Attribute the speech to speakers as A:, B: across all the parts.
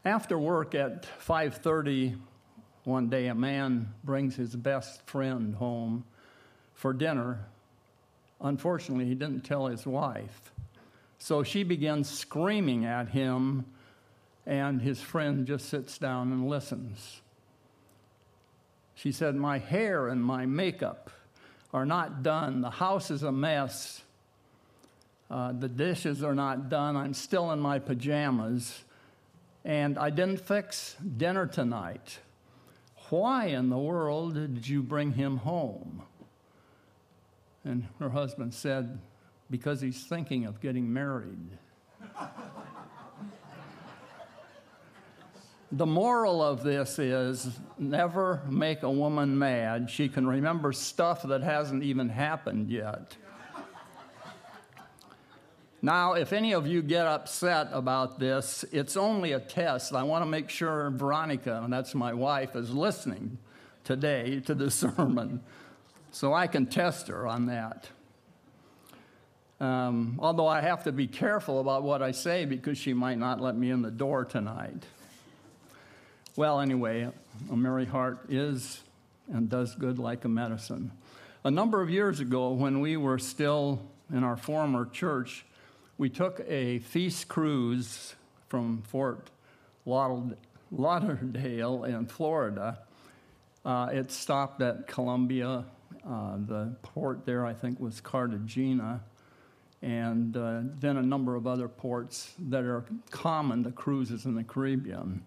A: After work at 5:30 one day, a man brings his best friend home for dinner. Unfortunately, he didn't tell his wife. So she begins screaming at him, and his friend just sits down and listens. She said, "My hair and my makeup are not done. The house is a mess. The dishes are not done. I'm still in my pajamas. And I didn't fix dinner tonight. Why in the world did you bring him home?" And her husband said, "Because he's thinking of getting married." The moral of this is never make a woman mad. She can remember stuff that hasn't even happened yet. Now, if any of you get upset about this, it's only a test. I want to make sure Veronica, and that's my wife, is listening today to the sermon, so I can test her on that. Although I have to be careful about what I say because she might not let me in the door tonight. Well, anyway, a merry heart is and does good like a medicine. A number of years ago, when we were still in our former church, we took a feast cruise from Fort Lauderdale in Florida. It stopped at Columbia. The port there, I think, was Cartagena, and then a number of other ports that are common to cruises in the Caribbean.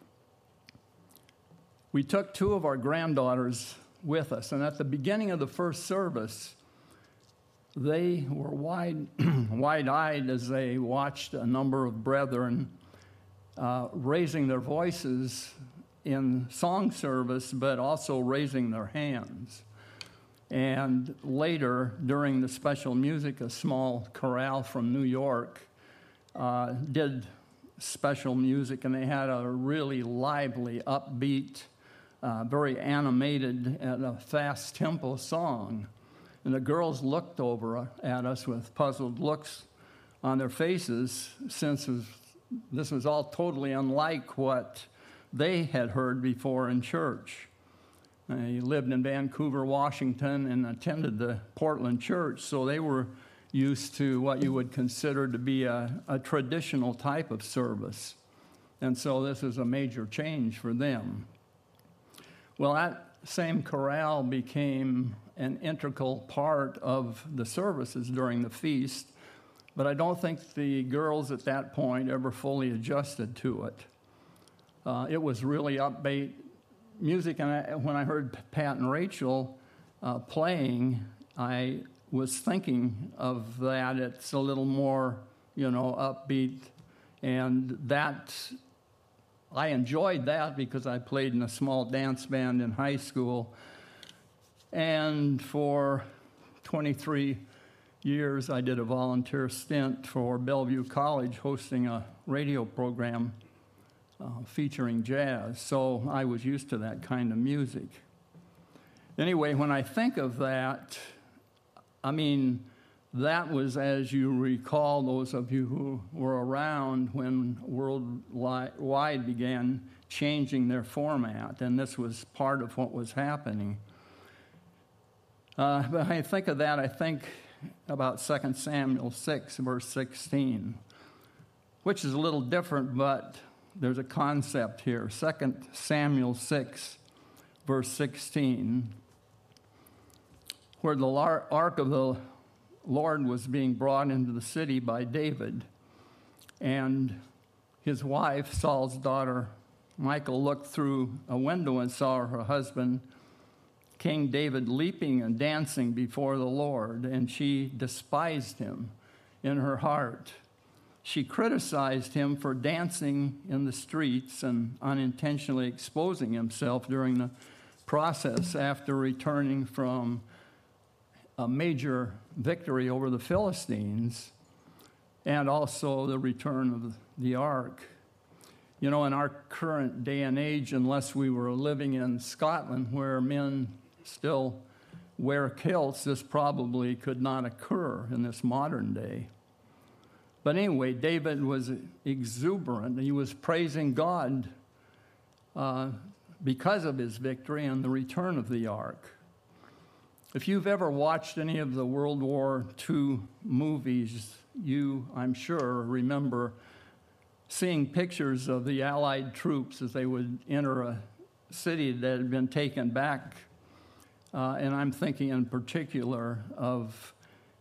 A: We took two of our granddaughters with us, and at the beginning of the first service, they were wide-eyed as they watched a number of brethren raising their voices in song service, but also raising their hands. And later, during the special music, a small chorale from New York did special music, and they had a really lively, upbeat, very animated, and a fast tempo song. And the girls looked over at us with puzzled looks on their faces, since this was all totally unlike what they had heard before in church. They lived in Vancouver, Washington, and attended the Portland church, so they were used to what you would consider to be a traditional type of service. And so this is a major change for them. Well, that same chorale became an integral part of the services during the feast, but I don't think the girls at that point ever fully adjusted to it. It was really upbeat music, and when I heard Pat and Rachel playing, I was thinking of that. It's a little more, upbeat, and that I enjoyed that because I played in a small dance band in high school. And for 23 years, I did a volunteer stint for Bellevue College hosting a radio program featuring jazz. So I was used to that kind of music. Anyway, when I think of that, that was, as you recall, those of you who were around when Worldwide began changing their format, and this was part of what was happening. But when I think of that, I think about 2 Samuel 6, verse 16, which is a little different, but there's a concept here. 2 Samuel 6, verse 16, where the ark of the Lord was being brought into the city by David, and his wife, Saul's daughter, Michal, looked through a window and saw her husband, King David, leaping and dancing before the Lord, and she despised him in her heart. She criticized him for dancing in the streets and unintentionally exposing himself during the process after returning from a major victory over the Philistines, and also the return of the ark. In our current day and age, unless we were living in Scotland where men still wear kilts, this probably could not occur in this modern day. But anyway, David was exuberant. He was praising God because of his victory and the return of the ark. If you've ever watched any of the World War II movies, you, I'm sure, remember seeing pictures of the Allied troops as they would enter a city that had been taken back. And I'm thinking in particular of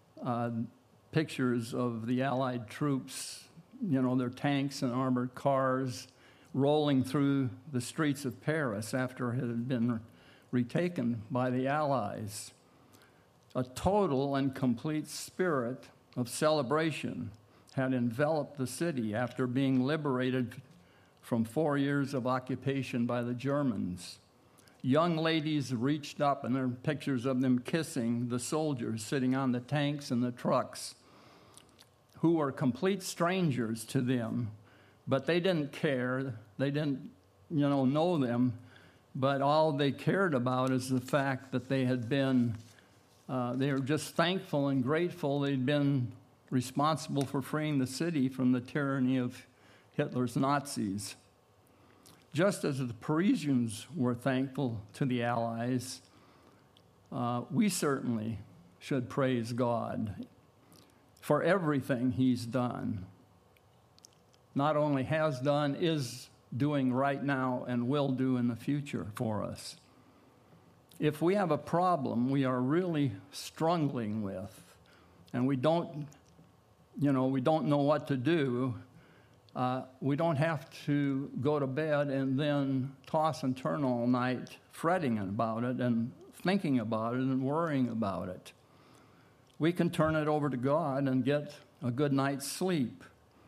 A: pictures of the Allied troops, their tanks and armored cars rolling through the streets of Paris after it had been retaken by the Allies. A total and complete spirit of celebration had enveloped the city after being liberated from 4 years of occupation by the Germans. Young ladies reached up, and there are pictures of them kissing the soldiers sitting on the tanks and the trucks, who were complete strangers to them, but they didn't care. They didn't, know them, but all they cared about is the fact that they had been, they were just thankful and grateful they'd been responsible for freeing the city from the tyranny of Hitler's Nazis. Just as the Parisians were thankful to the Allies, we certainly should praise God for everything he's done. Not only has done, is doing right now and will do in the future for us. If we have a problem we are really struggling with, and we don't know what to do, we don't have to go to bed and then toss and turn all night fretting about it and thinking about it and worrying about it. We can turn it over to God and get a good night's sleep.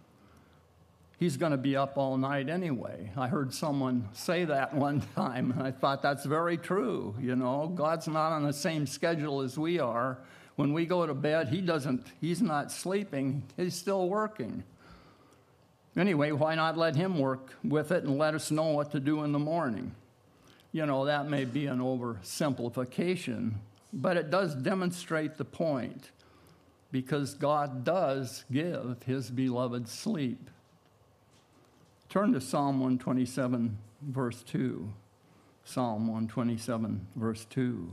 A: He's going to be up all night anyway. I heard someone say that one time, and I thought that's very true. God's not on the same schedule as we are. When we go to bed, he's not sleeping, he's still working. Anyway, why not let him work with it and let us know what to do in the morning? That may be an oversimplification, but it does demonstrate the point, because God does give his beloved sleep. Turn to Psalm 127, verse 2. Psalm 127, verse 2.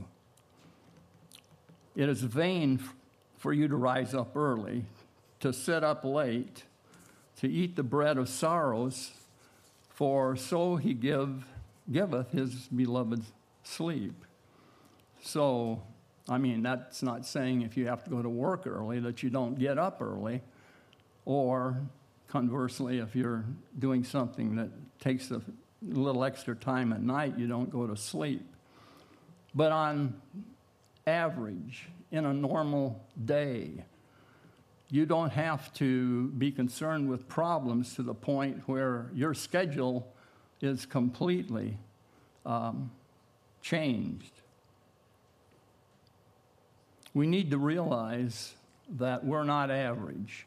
A: It is vain for you to rise up early, to sit up late, to eat the bread of sorrows, for so he giveth his beloved sleep. So, that's not saying if you have to go to work early that you don't get up early, or conversely, if you're doing something that takes a little extra time at night, you don't go to sleep. But on average, in a normal day, you don't have to be concerned with problems to the point where your schedule is completely changed. We need to realize that we're not average.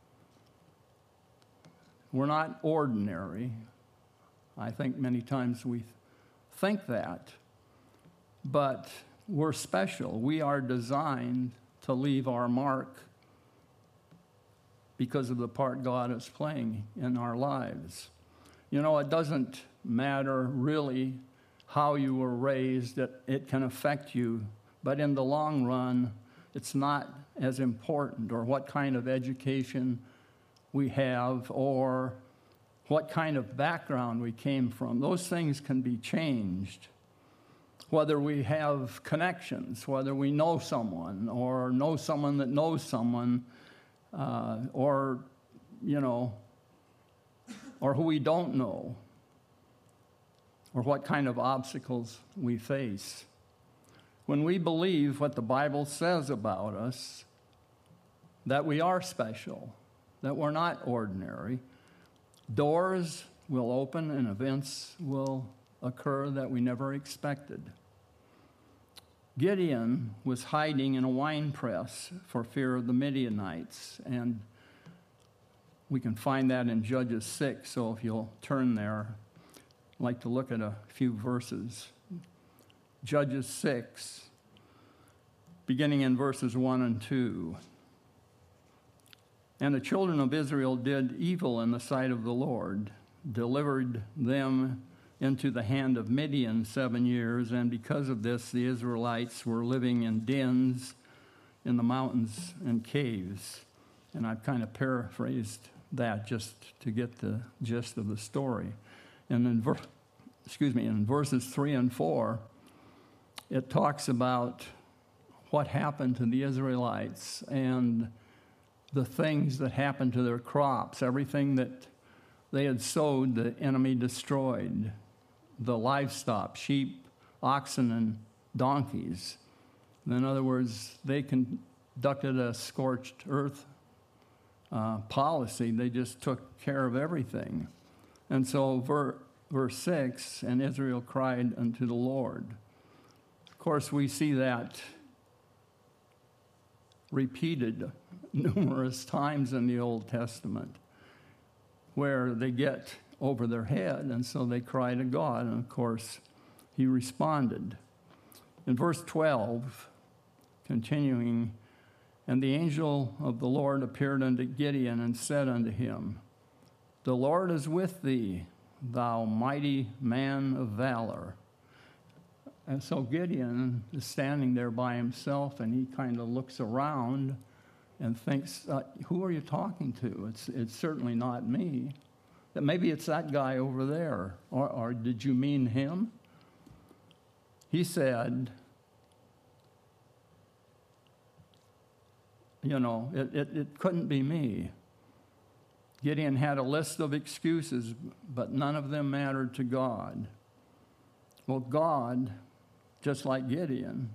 A: We're not ordinary. I think many times we think that. But we're special. We are designed to leave our mark because of the part God is playing in our lives. It doesn't matter really how you were raised. It can affect you. But in the long run, it's not as important, or what kind of education we have, or what kind of background we came from. Those things can be changed. Whether we have connections, whether we know someone, or know someone that knows someone, or who we don't know, or what kind of obstacles we face. When we believe what the Bible says about us, that we are special, that we're not ordinary, doors will open and events will occur that we never expected. Gideon was hiding in a wine press for fear of the Midianites, and we can find that in Judges 6, so if you'll turn there, I'd like to look at a few verses. Judges 6, beginning in verses 1 and 2. And the children of Israel did evil in the sight of the Lord, delivered them into the hand of Midian 7 years, and because of this the Israelites were living in dens in the mountains and caves. And I've kind of paraphrased that just to get the gist of the story. And in verses 3 and 4, it talks about what happened to the Israelites and the things that happened to their crops. Everything that they had sowed, the enemy destroyed. The livestock, sheep, oxen, and donkeys. In other words, they conducted a scorched earth policy. They just took care of everything. And so verse 6, and Israel cried unto the Lord. Of course, we see that repeated numerous times in the Old Testament, where they get over their head, and so they cry to God, and of course, he responded. In verse 12, continuing, and the angel of the Lord appeared unto Gideon and said unto him, The Lord is with thee, thou mighty man of valor. And so Gideon is standing there by himself, and he kind of looks around and thinks, who are you talking to? It's certainly not me. That maybe it's that guy over there. Or did you mean him? He said, it couldn't be me. Gideon had a list of excuses, but none of them mattered to God. Well, God, just like Gideon,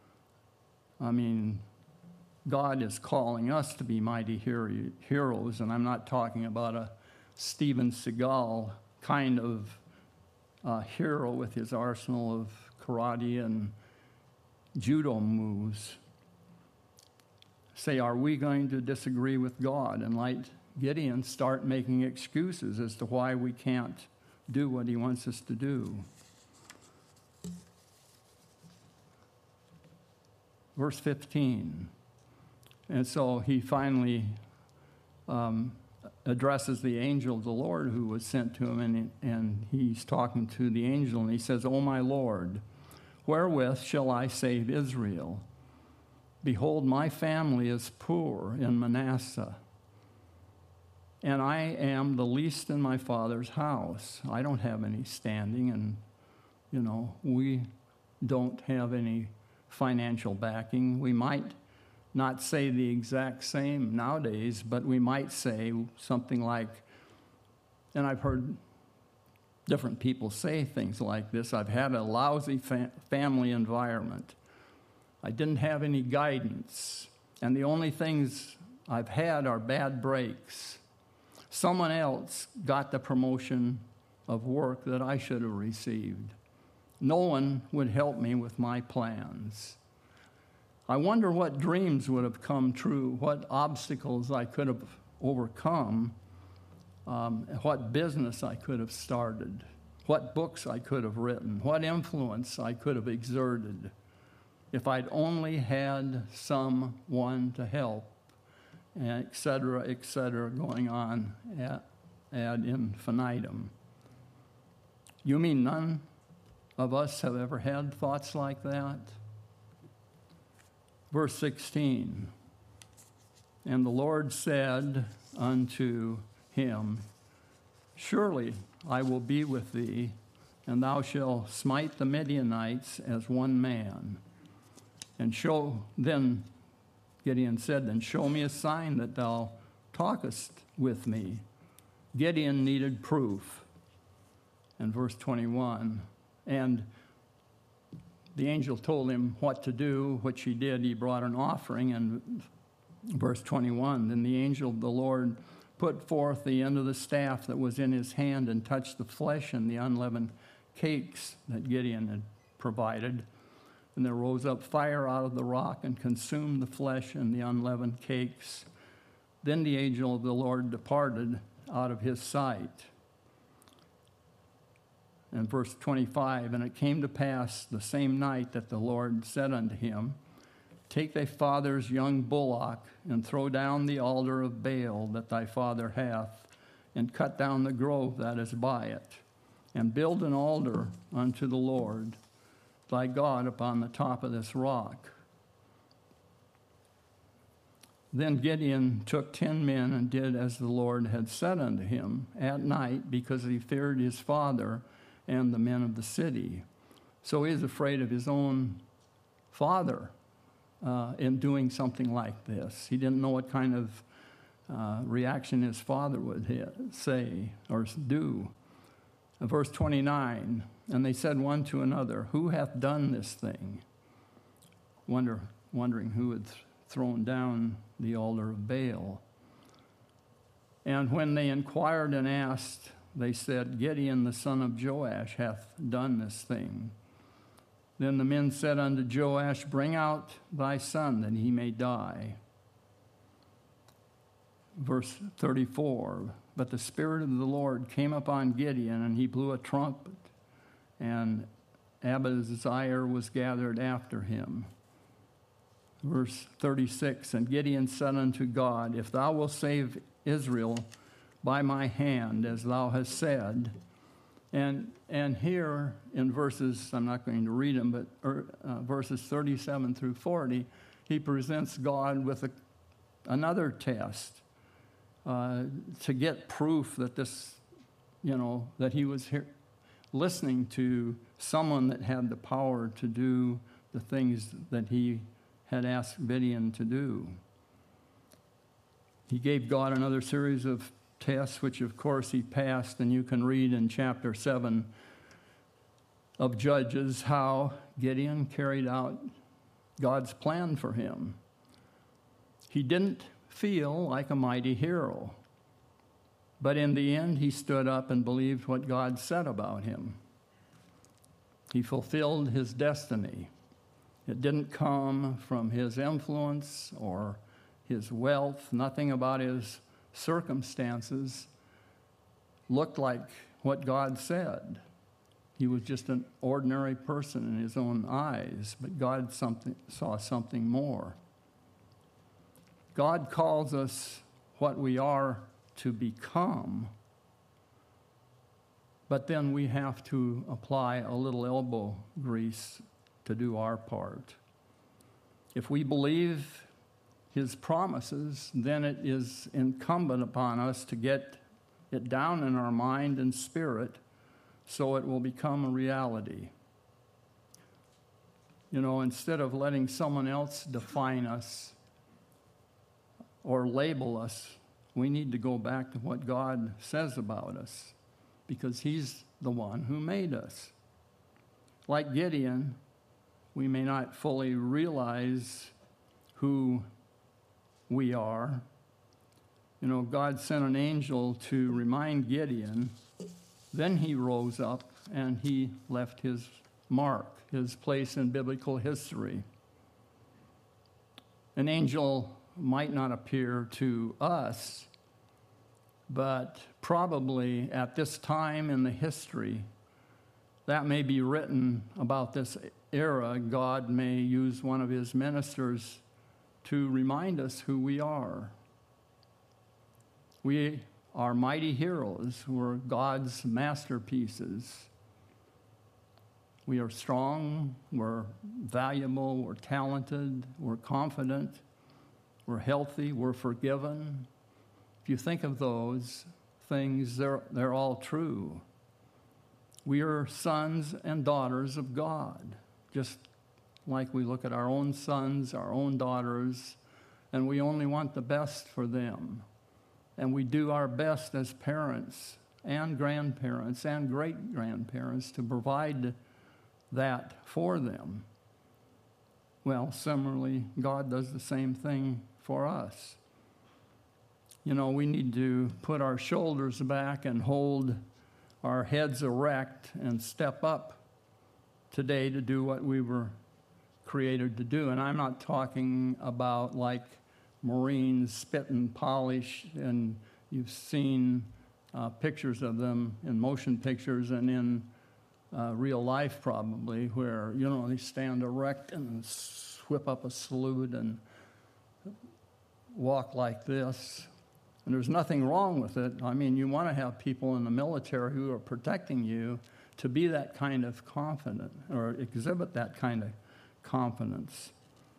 A: God is calling us to be mighty heroes, and I'm not talking about a Steven Seagal kind of hero with his arsenal of karate and judo moves. Say, are we going to disagree with God and like Gideon start making excuses as to why we can't do what he wants us to do? Verse 15. And so he finally addresses the angel of the Lord who was sent to him, and he's talking to the angel, and he says, O my Lord, wherewith shall I save Israel? Behold, my family is poor in Manasseh, and I am the least in my father's house. I don't have any standing, and, we don't have any financial backing. We might not say the exact same nowadays, but we might say something like, and I've heard different people say things like this, I've had a lousy family environment. I didn't have any guidance, and the only things I've had are bad breaks. Someone else got the promotion of work that I should have received. No one would help me with my plans. I wonder what dreams would have come true, what obstacles I could have overcome, what business I could have started, what books I could have written, what influence I could have exerted if I'd only had someone to help, et cetera, going on ad infinitum. You mean none of us have ever had thoughts like that? Verse 16, and the Lord said unto him, Surely I will be with thee, and thou shalt smite the Midianites as one man. Then Gideon said, Then show me a sign that thou talkest with me. Gideon needed proof. And verse 21, and the angel told him what to do, which he did. He brought an offering. And verse 21, then the angel of the Lord put forth the end of the staff that was in his hand and touched the flesh and the unleavened cakes that Gideon had provided. And there rose up fire out of the rock and consumed the flesh and the unleavened cakes. Then the angel of the Lord departed out of his sight. And verse 25, and it came to pass the same night that the Lord said unto him, Take thy father's young bullock, and throw down the altar of Baal that thy father hath, and cut down the grove that is by it, and build an altar unto the Lord thy God upon the top of this rock. Then Gideon took 10 men and did as the Lord had said unto him at night, because he feared his father and the men of the city. So he is afraid of his own father in doing something like this. He didn't know what kind of reaction his father would say or do. Verse 29, and they said one to another, who hath done this thing? Wondering who had thrown down the altar of Baal. And when they inquired and asked, they said, Gideon the son of Joash hath done this thing. Then the men said unto Joash, bring out thy son that he may die. Verse 34, but the Spirit of the Lord came upon Gideon, and he blew a trumpet, and Abiathar was gathered after him. Verse 36, and Gideon said unto God, if thou wilt save Israel by my hand, as thou hast said. And here in verses, I'm not going to read them, but verses 37 through 40, he presents God with another test to get proof that this, that he was listening to someone that had the power to do the things that he had asked Gideon to do. He gave God another series of tests, which of course he passed, and you can read in chapter 7 of Judges how Gideon carried out God's plan for him. He didn't feel like a mighty hero, but in the end he stood up and believed what God said about him. He fulfilled his destiny. It didn't come from his influence or his wealth. Nothing about his circumstances looked like what God said. He was just an ordinary person in his own eyes, but God saw something more. God calls us what we are to become, but then we have to apply a little elbow grease to do our part. If we believe his promises, then it is incumbent upon us to get it down in our mind and spirit so it will become a reality. Instead of letting someone else define us or label us, we need to go back to what God says about us, because he's the one who made us. Like Gideon, we may not fully realize who we are. God sent an angel to remind Gideon. Then he rose up and he left his mark, his place in biblical history. An angel might not appear to us, but probably at this time in the history, that may be written about this era. God may use one of his ministers to remind us who we are. We are mighty heroes. We're God's masterpieces. We are strong, we're valuable, we're talented, we're confident, we're healthy, we're forgiven. If you think of those things, they're all true. We are sons and daughters of God, just like we look at our own sons, our own daughters, and we only want the best for them. And we do our best as parents and grandparents and great-grandparents to provide that for them. Well, similarly, God does the same thing for us. We need to put our shoulders back and hold our heads erect and step up today to do what we were created to do. And I'm not talking about like Marines spit and polish, and you've seen pictures of them in motion pictures and in real life probably, where, they stand erect and whip up a salute and walk like this. And there's nothing wrong with it. I mean, you want to have people in the military who are protecting you to be that kind of confident or exhibit that kind of confidence.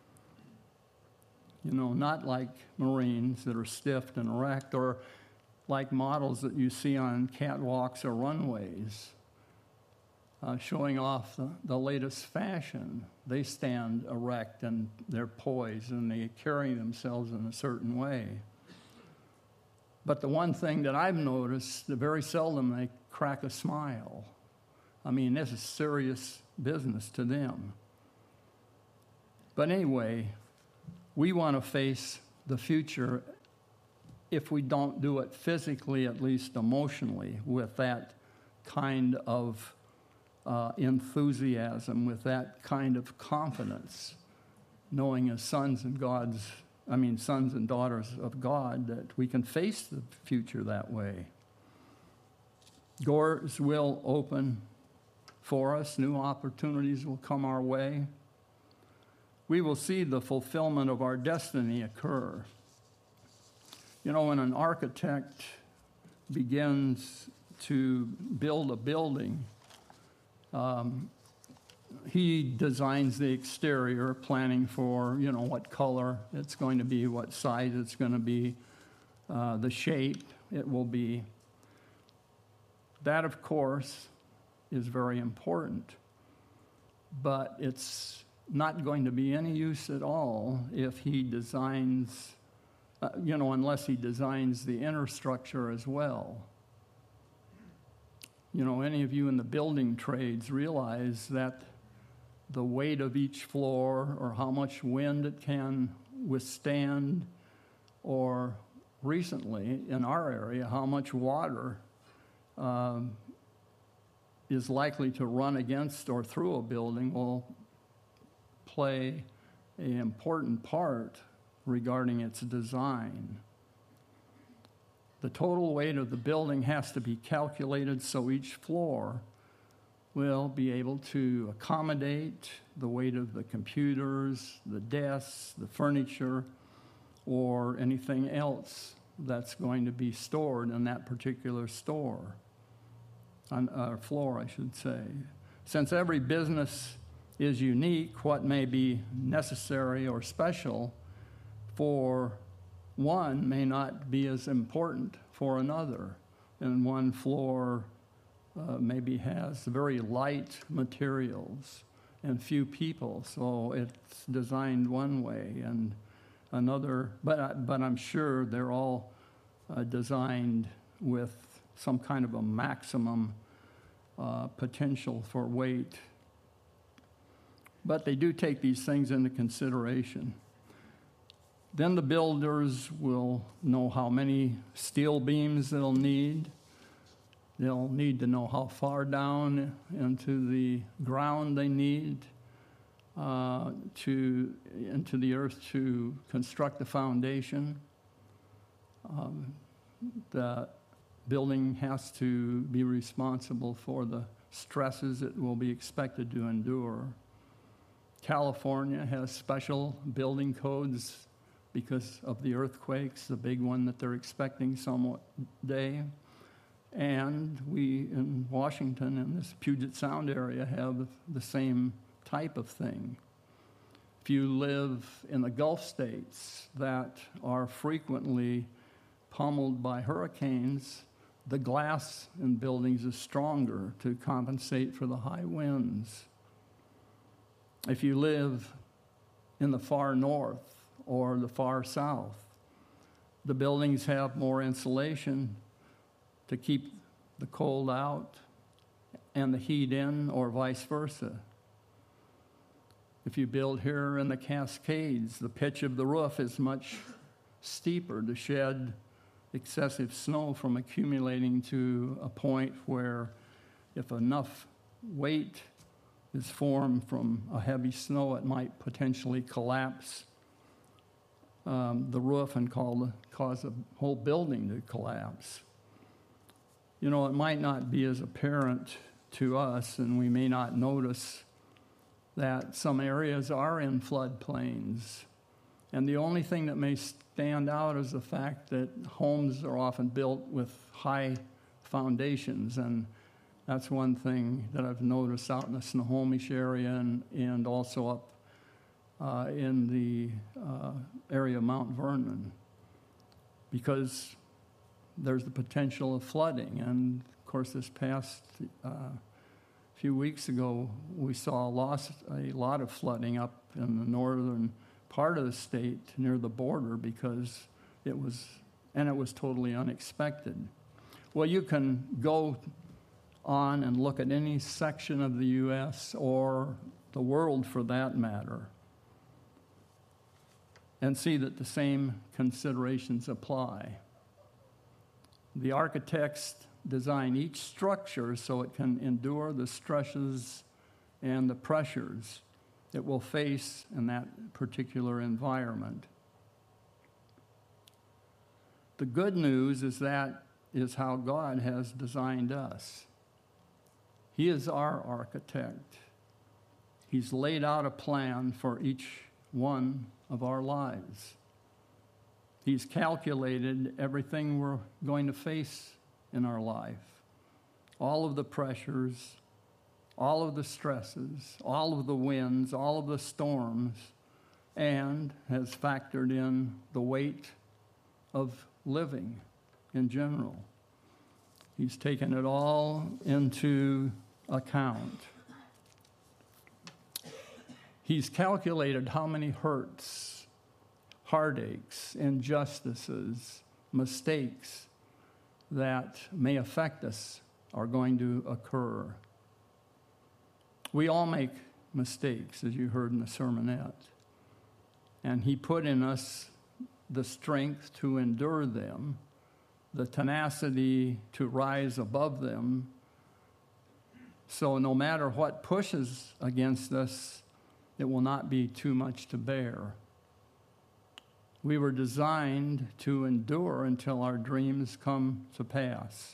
A: You know, not like Marines that are stiff and erect, or like models that you see on catwalks or runways, showing off the latest fashion. They stand erect and they're poised and they carry themselves in a certain way. But the one thing that I've noticed, that very seldom they crack a smile. I mean, this is serious business to them. But anyway, we want to face the future, if we don't do it physically, at least emotionally, with that kind of enthusiasm, with that kind of confidence, knowing as sons and daughters of God, that we can face the future that way. Doors will open for us. New opportunities will come our way. We will see the fulfillment of our destiny occur. You know, when an architect begins to build a building, he designs the exterior, planning for, you know, what color it's going to be, what size it's going to be, the shape it will be. That, of course, is very important, but it's not going to be any use at all if he designs, unless he designs the inner structure as well. You know, any of you in the building trades realize that the weight of each floor, or how much wind it can withstand, or recently in our area, how much water is likely to run against or through a building, will play an important part regarding its design. The total weight of the building has to be calculated so each floor will be able to accommodate the weight of the computers, the desks, the furniture, or anything else that's going to be stored in that particular store, floor, I should say. Since every business is unique, what may be necessary or special for one may not be as important for another. And one floor maybe has very light materials and few people, so it's designed one way, and another, but I'm sure they're all designed with some kind of a maximum potential for weight. But they do take these things into consideration. Then the builders will know how many steel beams they'll need. They'll need to know how far down into the ground they need into the earth to construct the foundation. The building has to be responsible for the stresses it will be expected to endure. California has special building codes because of the earthquakes, the big one that they're expecting someday. And we in Washington, in this Puget Sound area, have the same type of thing. If you live in the Gulf states that are frequently pummeled by hurricanes, the glass in buildings is stronger to compensate for the high winds. If you live in the far north or the far south, the buildings have more insulation to keep the cold out and the heat in, or vice versa. If you build here in the Cascades, the pitch of the roof is much steeper to shed excessive snow from accumulating to a point where if enough weight is formed from a heavy snow, it might potentially collapse the roof and cause the whole building to collapse. You know, it might not be as apparent to us, and we may not notice that some areas are in floodplains. And the only thing that may stand out is the fact that homes are often built with high foundations. And that's one thing that I've noticed out in the Snohomish area and also up in the area of Mount Vernon, because there's the potential of flooding. And of course, this past few weeks ago, we saw a lot of flooding up in the northern part of the state near the border because it was totally unexpected. Well, you can go on and look at any section of the U.S. or the world for that matter and see that the same considerations apply. The architects design each structure so it can endure the stresses and the pressures it will face in that particular environment. The good news is that is how God has designed us. He is our architect. He's laid out a plan for each one of our lives. He's calculated everything we're going to face in our life, all of the pressures, all of the stresses, all of the winds, all of the storms, and has factored in the weight of living in general. He's taken it all into account. He's calculated how many hurts, heartaches, injustices, mistakes that may affect us are going to occur. We all make mistakes, as you heard in the sermonette. And he put in us the strength to endure them, the tenacity to rise above them. So no matter what pushes against us, it will not be too much to bear. We were designed to endure until our dreams come to pass.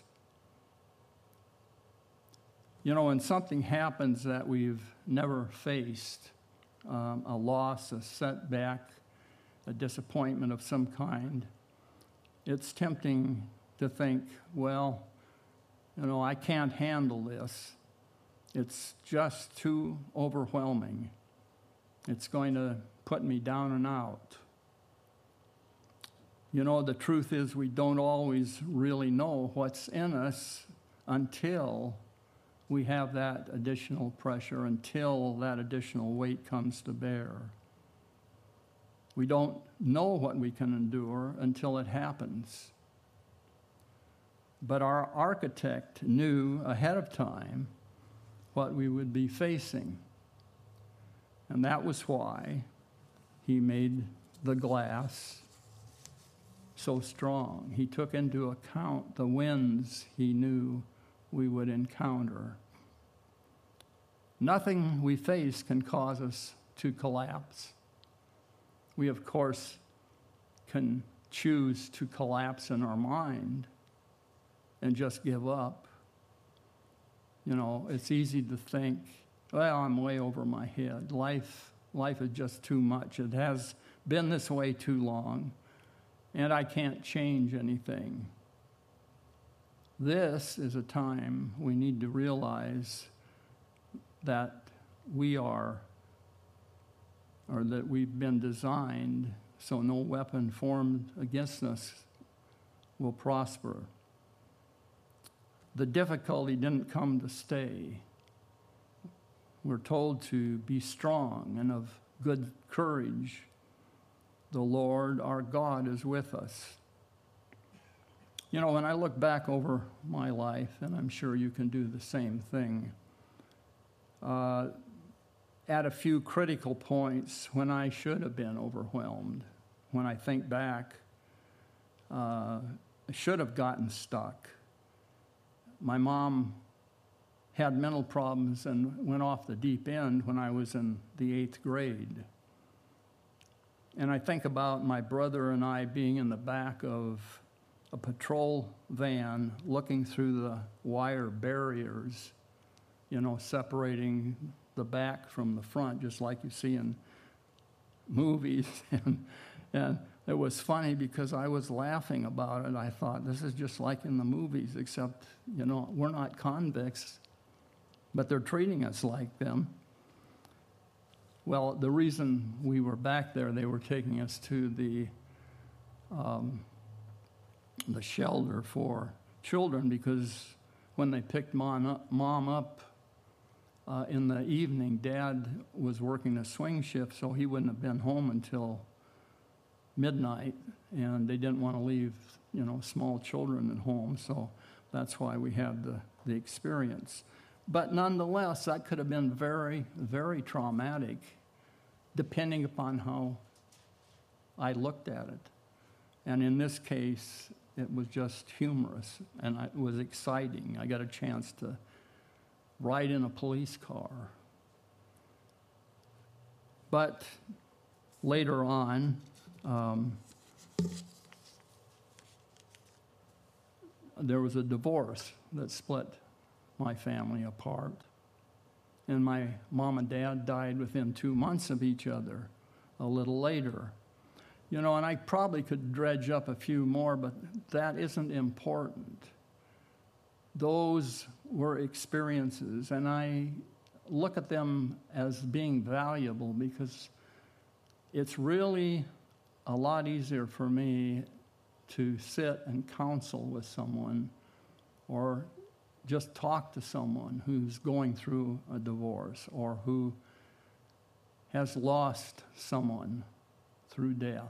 A: You know, when something happens that we've never faced, a loss, a setback, a disappointment of some kind, it's tempting to think, well, you know, I can't handle this. It's just too overwhelming. It's going to put me down and out. You know, the truth is we don't always really know what's in us until we have that additional pressure, until that additional weight comes to bear. We don't know what we can endure until it happens. But our architect knew ahead of time what we would be facing. And that was why he made the glass so strong. He took into account the winds he knew we would encounter. Nothing we face can cause us to collapse. We, of course, can choose to collapse in our mind and just give up. You know, it's easy to think, well, I'm way over my head. Life is just too much. It has been this way too long, and I can't change anything. This is a time we need to realize that we are, or that we've been designed so no weapon formed against us will prosper. The difficulty didn't come to stay. We're told to be strong and of good courage. The Lord our God is with us. You know, when I look back over my life, and I'm sure you can do the same thing, at a few critical points when I should have been overwhelmed, when I think back, I should have gotten stuck. My mom had mental problems and went off the deep end when I was in the 8th grade. And I think about my brother and I being in the back of a patrol van looking through the wire barriers, you know, separating the back from the front, just like you see in movies. And it was funny because I was laughing about it. I thought, this is just like in the movies, except, we're not convicts, but they're treating us like them. Well, the reason we were back there, they were taking us to the shelter for children, because when they picked mom up in the evening, Dad was working a swing shift, so he wouldn't have been home until midnight, and they didn't want to leave, small children at home, so that's why we had the experience. But nonetheless, that could have been very, very traumatic, depending upon how I looked at it. And in this case, it was just humorous, and it was exciting. I got a chance to ride in a police car. But later on, there was a divorce that split my family apart. And my mom and dad died within 2 months of each other, a little later. And I probably could dredge up a few more, but that isn't important. Those were experiences, and I look at them as being valuable because it's really a lot easier for me to sit and counsel with someone or just talk to someone who's going through a divorce or who has lost someone through death.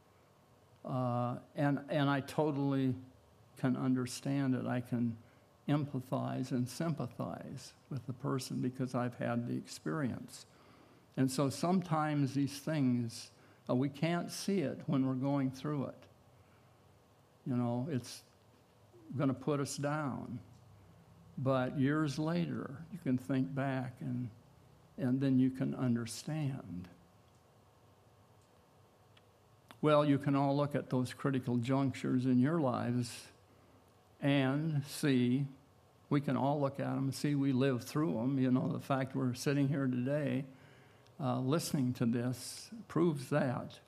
A: And I totally can understand it. I can empathize and sympathize with the person because I've had the experience. And so sometimes these things, we can't see it when we're going through it. It's going to put us down. But years later, you can think back and then you can understand. Well, you can all look at those critical junctures in your lives and see, we can all look at them and see we lived through them. The fact we're sitting here today listening to this proves that.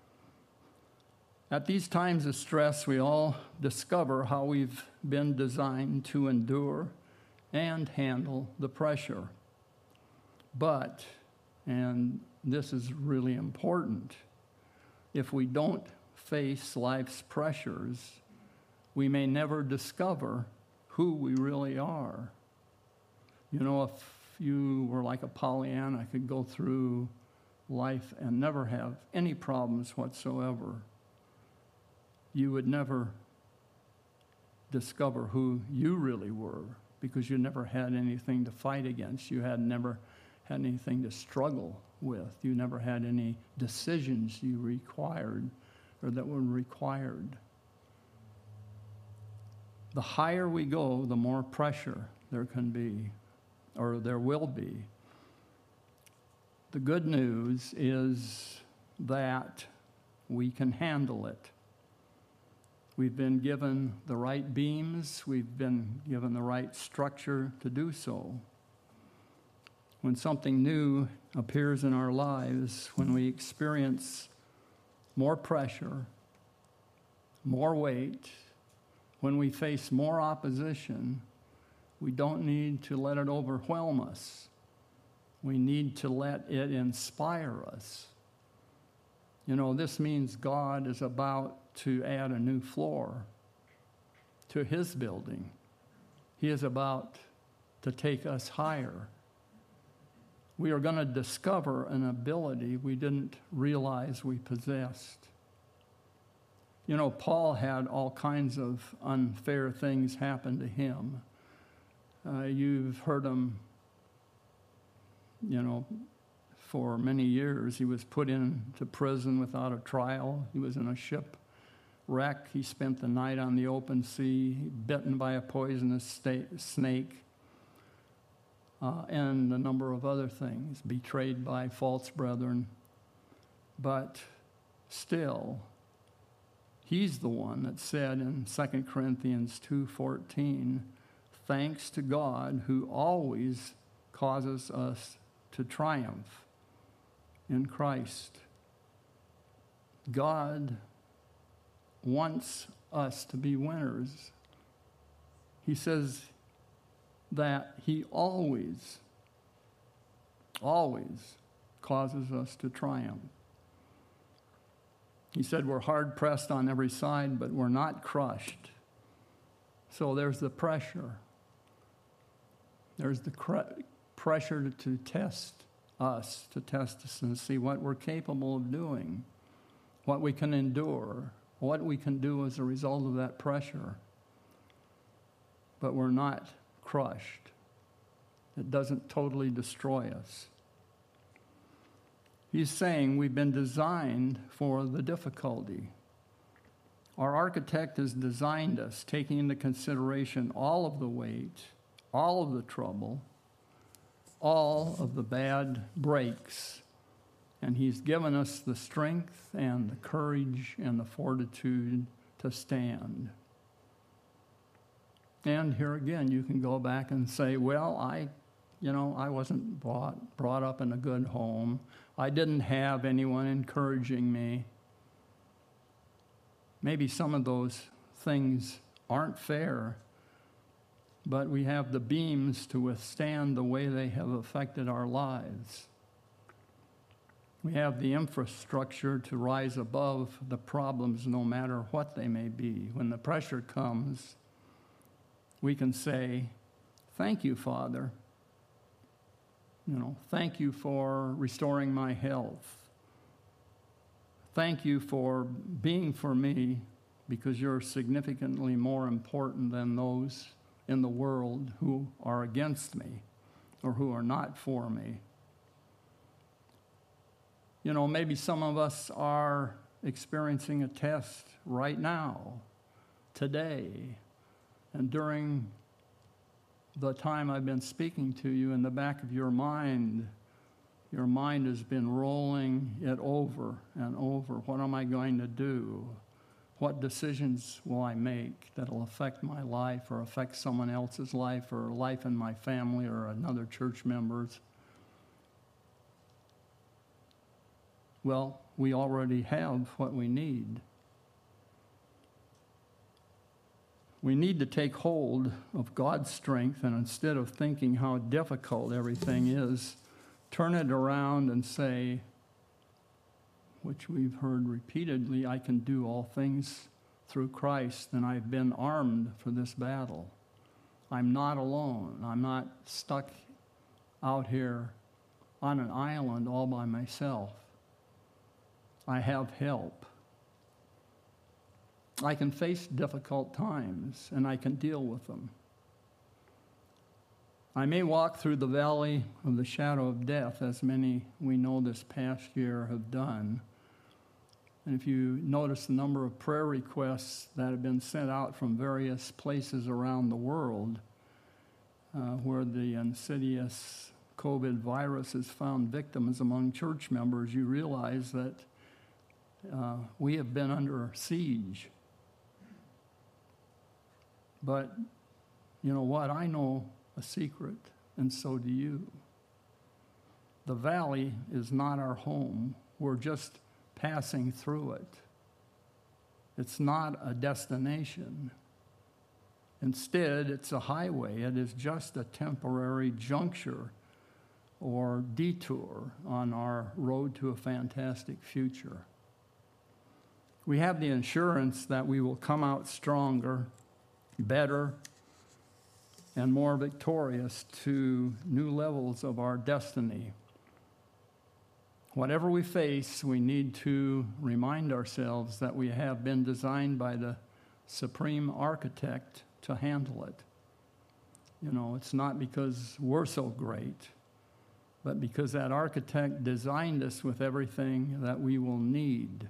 A: At these times of stress, we all discover how we've been designed to endure and handle the pressure. But, and this is really important, if we don't face life's pressures, we may never discover who we really are. If you were like a Pollyanna, could go through life and never have any problems whatsoever, you would never discover who you really were because you never had anything to fight against. You had never had anything to struggle with. You never had any decisions you required or that were required. The higher we go, the more pressure there can be, or there will be. The good news is that we can handle it. We've been given the right beams. We've been given the right structure to do so. When something new appears in our lives, when we experience more pressure, more weight, when we face more opposition, we don't need to let it overwhelm us. We need to let it inspire us. This means God is about to add a new floor to his building. He is about to take us higher. We are going to discover an ability we didn't realize we possessed. Paul had all kinds of unfair things happen to him. You've heard him, for many years. He was put into prison without a trial. He was in a shipwreck. He spent the night on the open sea, bitten by a poisonous snake, and a number of other things, betrayed by false brethren. But still, he's the one that said in 2 Corinthians 2:14, thanks to God who always causes us to triumph in Christ. God wants us to be winners. He says that he always causes us to triumph. He said we're hard pressed on every side, but we're not crushed. So there's the pressure. There's the pressure to test us and see what we're capable of doing, what we can endure, what we can do as a result of that pressure. But we're not crushed. It doesn't totally destroy us. He's saying we've been designed for the difficulty. Our architect has designed us, taking into consideration all of the weight, all of the trouble, all of the bad breaks. And he's given us the strength and the courage and the fortitude to stand. And here again, you can go back and say, well, I wasn't brought up in a good home. I didn't have anyone encouraging me. Maybe some of those things aren't fair, but we have the beams to withstand the way they have affected our lives. We have the infrastructure to rise above the problems no matter what they may be. When the pressure comes, we can say, thank you, Father. Thank you for restoring my health. Thank you for being for me, because you're significantly more important than those in the world who are against me or who are not for me. Maybe some of us are experiencing a test right now, today, and during the time I've been speaking to you, in the back of your mind has been rolling it over and over. What am I going to do? What decisions will I make that will affect my life or affect someone else's life or life in my family or another church member's? Well, we already have what we need. We need to take hold of God's strength, and instead of thinking how difficult everything is, turn it around and say, which we've heard repeatedly, I can do all things through Christ, and I've been armed for this battle. I'm not alone. I'm not stuck out here on an island all by myself. I have help. I can face difficult times, and I can deal with them. I may walk through the valley of the shadow of death, as many we know this past year have done. And if you notice the number of prayer requests that have been sent out from various places around the world where the insidious COVID virus has found victims among church members, you realize that we have been under siege. But you know what? I know a secret, and so do you. The valley is not our home. We're just passing through it. It's not a destination. Instead, it's a highway. It is just a temporary juncture or detour on our road to a fantastic future. We have the assurance that we will come out stronger, better, and more victorious to new levels of our destiny. Whatever we face, we need to remind ourselves that we have been designed by the supreme architect to handle it. It's not because we're so great, but because that architect designed us with everything that we will need.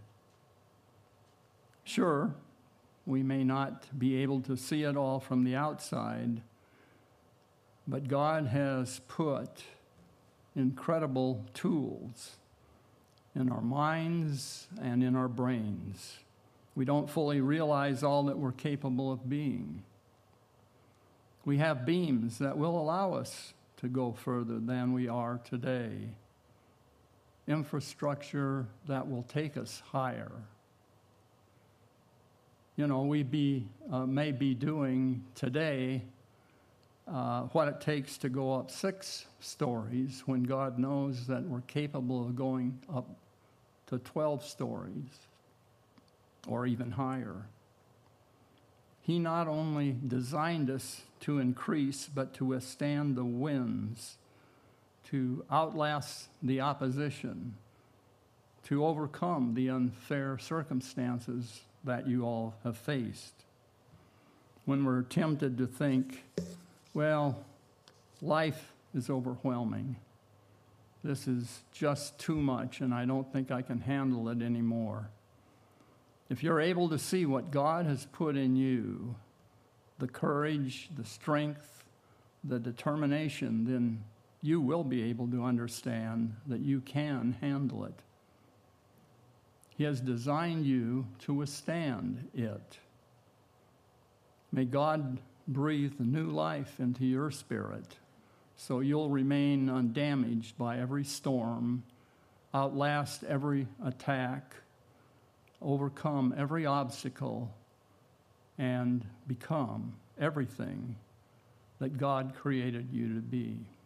A: Sure, we may not be able to see it all from the outside, but God has put incredible tools in our minds and in our brains. We don't fully realize all that we're capable of being. We have beams that will allow us to go further than we are today. Infrastructure that will take us higher. You know, we may be doing today what it takes to go up 6 stories when God knows that we're capable of going up to 12 stories or even higher. He not only designed us to increase, but to withstand the winds, to outlast the opposition, to overcome the unfair circumstances that you all have faced. When we're tempted to think, well, life is overwhelming. This is just too much, and I don't think I can handle it anymore. If you're able to see what God has put in you, the courage, the strength, the determination, then you will be able to understand that you can handle it. He has designed you to withstand it. May God breathe new life into your spirit so you'll remain undamaged by every storm, outlast every attack, overcome every obstacle, and become everything that God created you to be.